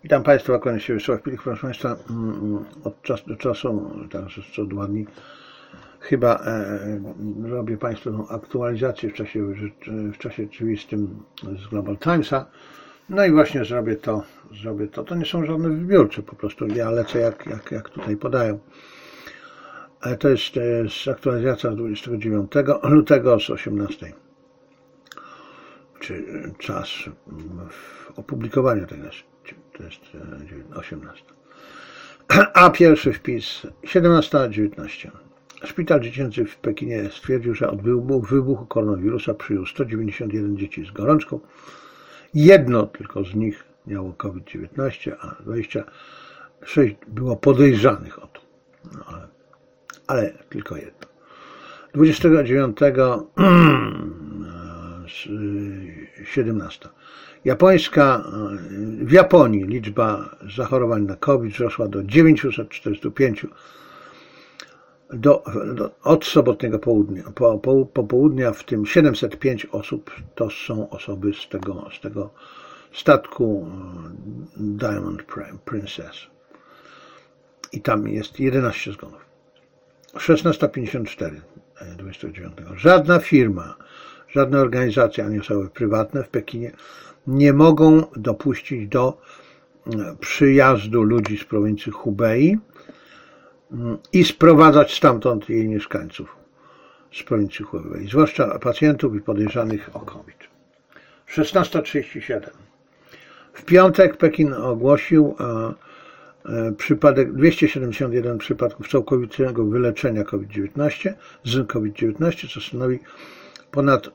Witam Państwa, kłaniam się Wiesław Pilik. Proszę Państwa, od czasu do czasu, także co 2 dni, chyba robię Państwu aktualizację w czasie rzeczywistym z Global Timesa. No i właśnie zrobię to. To nie są żadne wybiórcze, po prostu ja lecę jak tutaj podają. To jest aktualizacja z 29 lutego z 18. Czy czas opublikowania tego to jest 18. A pierwszy wpis 17:19. Szpital dziecięcy w Pekinie stwierdził, że od wybuchu koronawirusa przyjął 191 dzieci z gorączką. Jedno tylko z nich miało COVID-19, a 26 było podejrzanych o to. No, ale tylko jedno. 29 17. W Japonii liczba zachorowań na COVID wzrosła do 945 od sobotniego popołudnia, w tym 705 osób to są osoby z tego statku Diamond Princess. I tam jest 11 zgonów. 16:54 29. Żadna firma, żadne organizacje, ani osoby prywatne w Pekinie nie mogą dopuścić do przyjazdu ludzi z prowincji Hubei i sprowadzać stamtąd jej mieszkańców z prowincji Hubei, zwłaszcza pacjentów i podejrzanych o COVID. 16:37. W piątek Pekin ogłosił 271 przypadków całkowitego wyleczenia z COVID-19, co stanowi ponad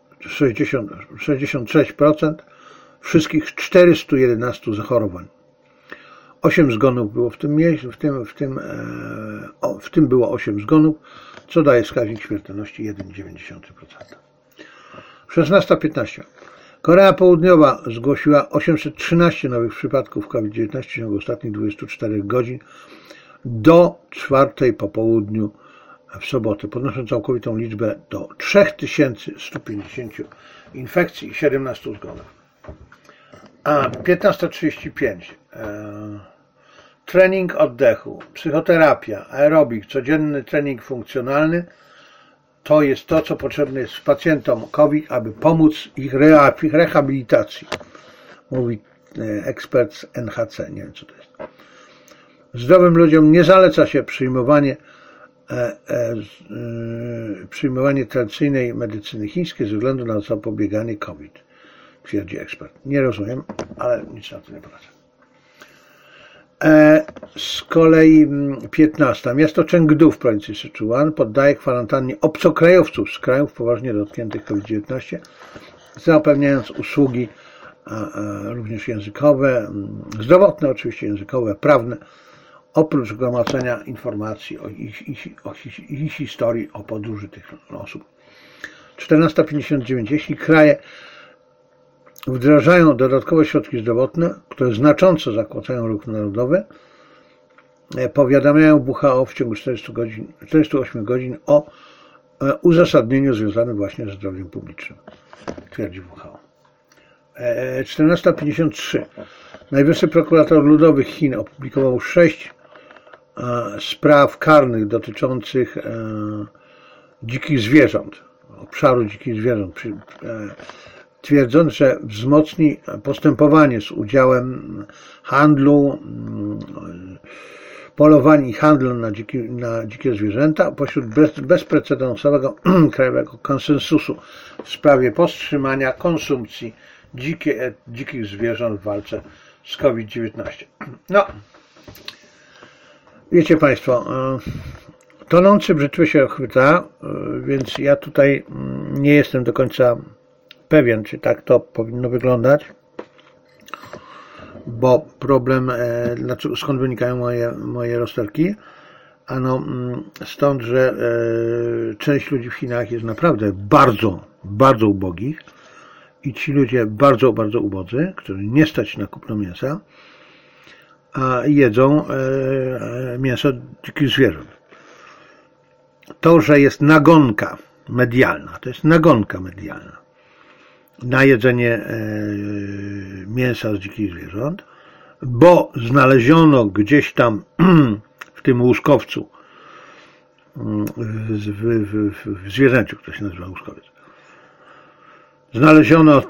66% wszystkich 411 zachorowań. 8 zgonów było w tym było 8 zgonów, co daje wskaźnik śmiertelności 1,9%. 16:15. Korea Południowa zgłosiła 813 nowych przypadków COVID-19 w ciągu ostatnich 24 godzin do 4 po południu w sobotę, podnosząc całkowitą liczbę do 3150 infekcji i 17 zgonów. A 15:35. Trening oddechu, psychoterapia, aerobik, codzienny trening funkcjonalny to jest to, co potrzebne jest pacjentom COVID, aby pomóc ich rehabilitacji, mówi ekspert z NHC. Nie wiem, co to jest. Zdrowym ludziom nie zaleca się przyjmowanie tradycyjnej medycyny chińskiej ze względu na zapobieganie COVID, twierdzi ekspert. Nie rozumiem, ale nic na to nie poradzę. Z kolei 15. Miasto Chengdu w prowincji Sichuan poddaje kwarantannie obcokrajowców z krajów poważnie dotkniętych COVID-19, zapewniając usługi również językowe, zdrowotne oczywiście, językowe, prawne, oprócz gromadzenia informacji o ich historii, o podróży tych osób. 14:59. Jeśli kraje wdrażają dodatkowe środki zdrowotne, które znacząco zakłócają ruch narodowy, powiadamiają WHO w ciągu 48 godzin o uzasadnieniu związanym właśnie ze zdrowiem publicznym, twierdzi WHO. 14:53. Najwyższy prokurator ludowy Chin opublikował 6 spraw karnych dotyczących dzikich zwierząt, obszaru dzikich zwierząt, twierdząc, że wzmocni postępowanie z udziałem handlu, polowań i handlu na dzikie zwierzęta pośród bezprecedensowego krajowego konsensusu w sprawie powstrzymania konsumpcji dzikich zwierząt w walce z COVID-19. No, wiecie Państwo, tonący brzytwy się chwyta, więc ja tutaj nie jestem do końca pewien, czy tak to powinno wyglądać, bo problem, skąd wynikają moje rozterki? Ano stąd, że część ludzi w Chinach jest naprawdę bardzo, bardzo ubogich i ci ludzie bardzo, bardzo ubodzy, którzy nie stać na kupno mięsa, a jedzą mięso dzikich zwierząt. To, że jest nagonka medialna, to jest nagonka medialna na jedzenie mięsa z dzikich zwierząt, bo znaleziono gdzieś tam w tym łuskowcu, w zwierzęciu, który się nazywa łuskowiec, znaleziono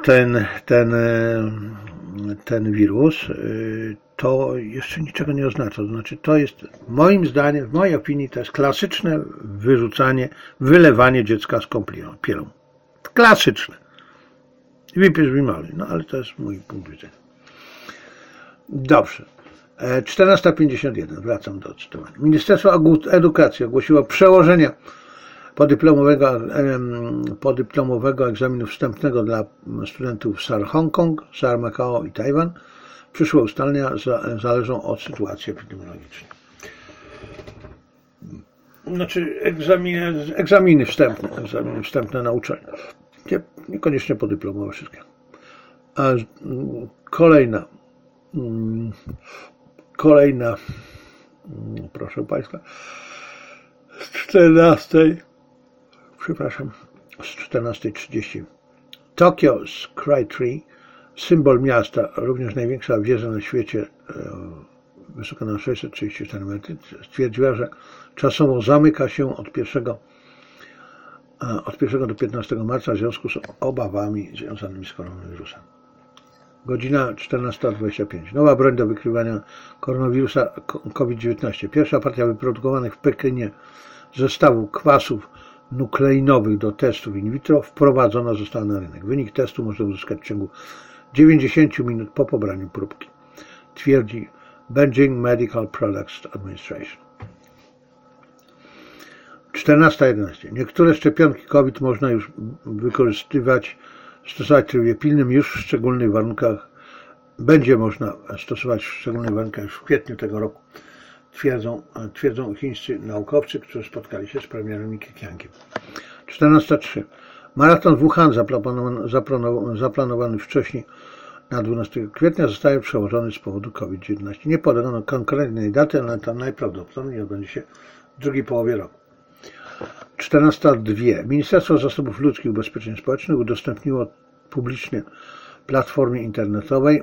ten wirus, to jeszcze niczego nie oznacza. To znaczy, to jest, moim zdaniem, w mojej opinii, to jest klasyczne wylewanie dziecka z kąpielą. Klasyczne. Wypisz mi mały, no ale to jest mój punkt widzenia. Dobrze. 14:51. Wracam do cytowania. Ministerstwo Edukacji ogłosiło przełożenia podyplomowego egzaminu wstępnego dla studentów SAR Hongkong, SAR Macao i Tajwan. Przyszłe ustalenia zależą od sytuacji epidemiologicznej. Znaczy egzaminy wstępne na uczelnię. Niekoniecznie podyplomowe wszystkie. Kolejna, proszę Państwa, z 14:30. Tokyo Skytree, symbol miasta, również największa wieża na świecie, wysoka na 634 metry, stwierdziła, że czasowo zamyka się od 1 do 15 marca w związku z obawami związanymi z koronawirusem. Godzina 14:25. Nowa broń do wykrywania koronawirusa COVID-19. Pierwsza partia wyprodukowanych w Pekinie zestawów kwasów nukleinowych do testów in vitro wprowadzona została na rynek. Wynik testu można uzyskać w ciągu 90 minut po pobraniu próbki, twierdzi Beijing Medical Products Administration. 14:11. Niektóre szczepionki COVID można już stosować w trybie pilnym już w szczególnych warunkach. Będzie można stosować w szczególnych warunkach już w kwietniu tego roku, twierdzą chińscy naukowcy, którzy spotkali się z premierem Kikiangiem. 14:03. Maraton w Wuhan zaplanowany wcześniej na 12 kwietnia zostaje przełożony z powodu COVID-19. Nie podano konkretnej daty, ale to najprawdopodobniej odbędzie się w drugiej połowie roku. 14:02. Ministerstwo Zasobów Ludzkich i Ubezpieczeń Społecznych udostępniło publicznie platformie internetowej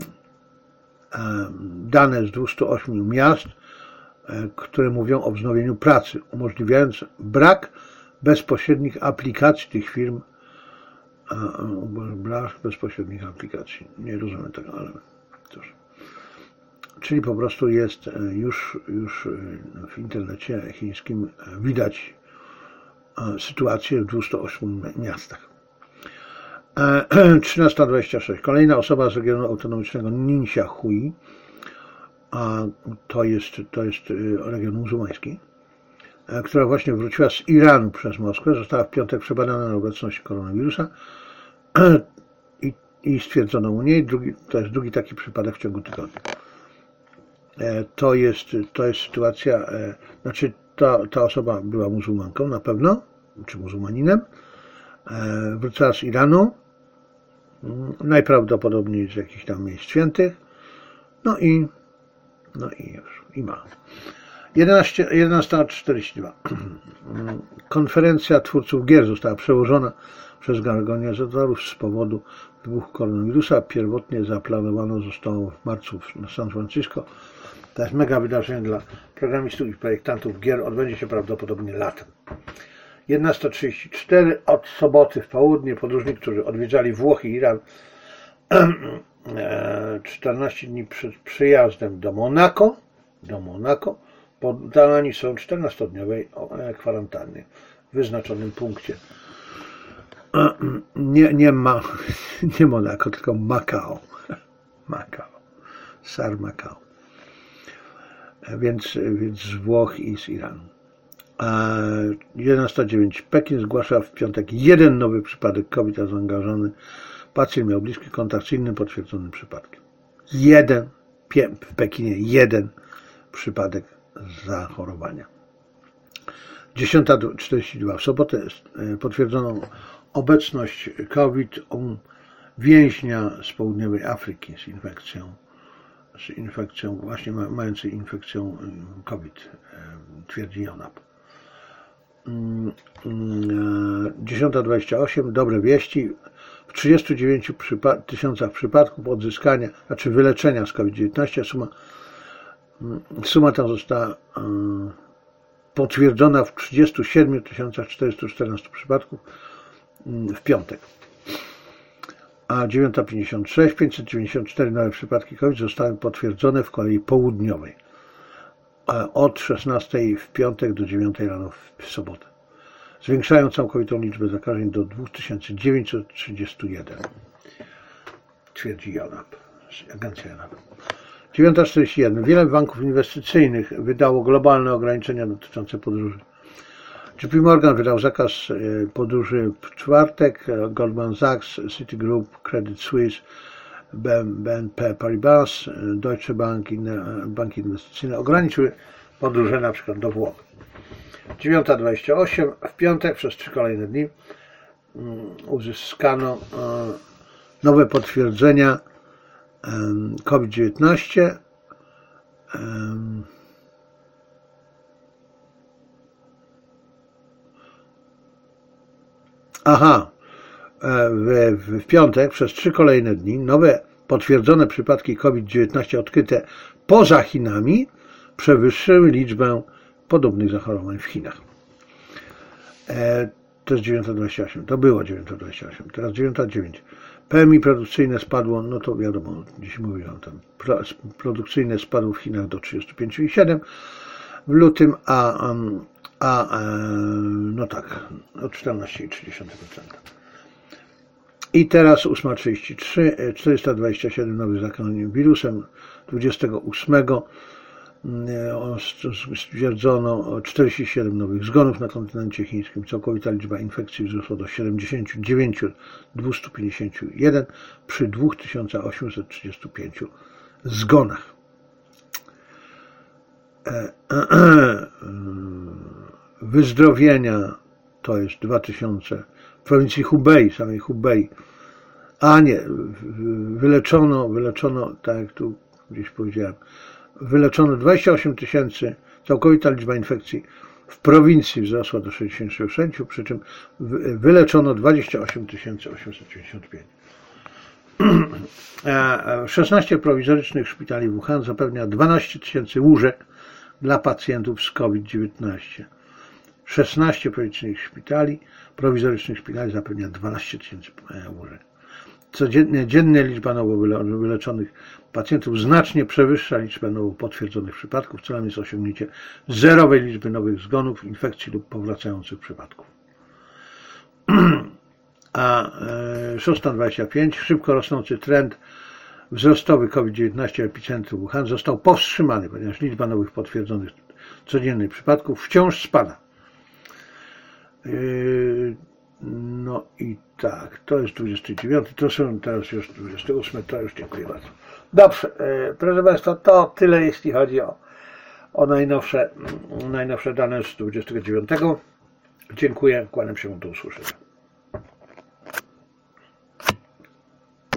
dane z 208 miast, które mówią o wznowieniu pracy, umożliwiając brak bezpośrednich aplikacji tych firm. Brak bezpośrednich aplikacji. Nie rozumiem tego, ale cóż. Czyli po prostu jest już w internecie chińskim widać sytuację w 208 miastach. 13:26. Kolejna osoba z regionu autonomicznego Ningxia-Hui, to jest region muzułmański, która właśnie wróciła z Iranu przez Moskwę, została w piątek przebadana na obecność koronawirusa i stwierdzono u niej, to jest drugi taki przypadek w ciągu tygodnia. To jest sytuacja, znaczy ta osoba była muzułmanką na pewno, czy muzułmaninem, wróciła z Iranu, najprawdopodobniej z jakichś tam miejsc świętych, no i ma. 11:42. Konferencja twórców gier została przełożona przez organizatorów z powodu wybuchu koronawirusa. Pierwotnie zaplanowane zostało w marcu na San Francisco. To jest mega wydarzenie dla programistów i projektantów gier. Odbędzie się prawdopodobnie latem. 11:34. Od soboty w południe podróżni, którzy odwiedzali Włochy i Iran 14 dni przed przyjazdem do Monako, poddani są 14-dniowej kwarantannie w wyznaczonym punkcie. Nie Monako, tylko Macao. SAR Macao. Więc z Włoch i z Iranu. 11:09. Pekin zgłasza w piątek jeden nowy przypadek COVID, a zaangażowany pacjent miał bliski kontakt z innym potwierdzonym przypadkiem. W Pekinie jeden przypadek zachorowania. 10:42. W sobotę potwierdzono obecność COVID u więźnia z południowej Afryki z infekcją właśnie mającej infekcją COVID, twierdzi JONAP. 10:28. Dobre wieści. W 39 tysiącach przypadków odzyskania, znaczy wyleczenia z COVID-19 suma ta została potwierdzona w 37 414 przypadków w piątek. A 9:56 594 nowe przypadki COVID zostały potwierdzone w kolei południowej. Od 16 w piątek do 9 rano w sobotę. Zwiększają całkowitą liczbę zakażeń do 2931. Twierdzi JANAP, agencja JANAP. 9:41. Wiele banków inwestycyjnych wydało globalne ograniczenia dotyczące podróży. JP Morgan wydał zakaz podróży w czwartek, Goldman Sachs, Citigroup, Credit Suisse, BNP Paribas, Deutsche Bank, inne banki inwestycyjne ograniczyły podróże na przykład do Włoch. 9:28. W piątek przez 3 kolejne dni uzyskano nowe potwierdzenia COVID-19. W piątek przez 3 kolejne dni nowe potwierdzone przypadki COVID-19 odkryte poza Chinami przewyższyły liczbę podobnych zachorowań w Chinach. To jest 9:28. To było 9:28. Teraz 9:09. PMI produkcyjne spadło, no to wiadomo, dziś mówiłem tam, produkcyjne spadło w Chinach do 35,7 w lutym, no tak, o 14,3%. I teraz 8:33, 427 nowych zakażeń wirusem, 28 stwierdzono 47 nowych zgonów na kontynencie chińskim. Całkowita liczba infekcji wzrosła do 79 251 przy 2835 zgonach. Wyzdrowienia to jest 2000 w prowincji Hubei, samej Hubei. Wyleczono, tak jak tu gdzieś powiedziałem, wyleczono 28 000, całkowita liczba infekcji w prowincji wzrosła do 66, przy czym wyleczono 28 895. 16 prowizorycznych szpitali w Wuhan zapewnia 12 000 łóżek dla pacjentów z COVID-19. 16 prowizorycznych szpitali zapewnia 12 000 łóżek. Dziennie liczba nowo wyleczonych pacjentów znacznie przewyższa liczbę nowo potwierdzonych przypadków. Celem jest osiągnięcie zerowej liczby nowych zgonów, infekcji lub powracających przypadków. A 6:25. Szybko rosnący trend wzrostowy COVID-19 epicentrum Wuhan został powstrzymany, ponieważ liczba nowych potwierdzonych codziennych przypadków wciąż spada. No i tak, to jest 29, to są teraz już 28, to już dziękuję bardzo. Dobrze, proszę Państwa, to tyle jeśli chodzi o najnowsze dane z 29. Dziękuję, kłaniam się, do usłyszenia.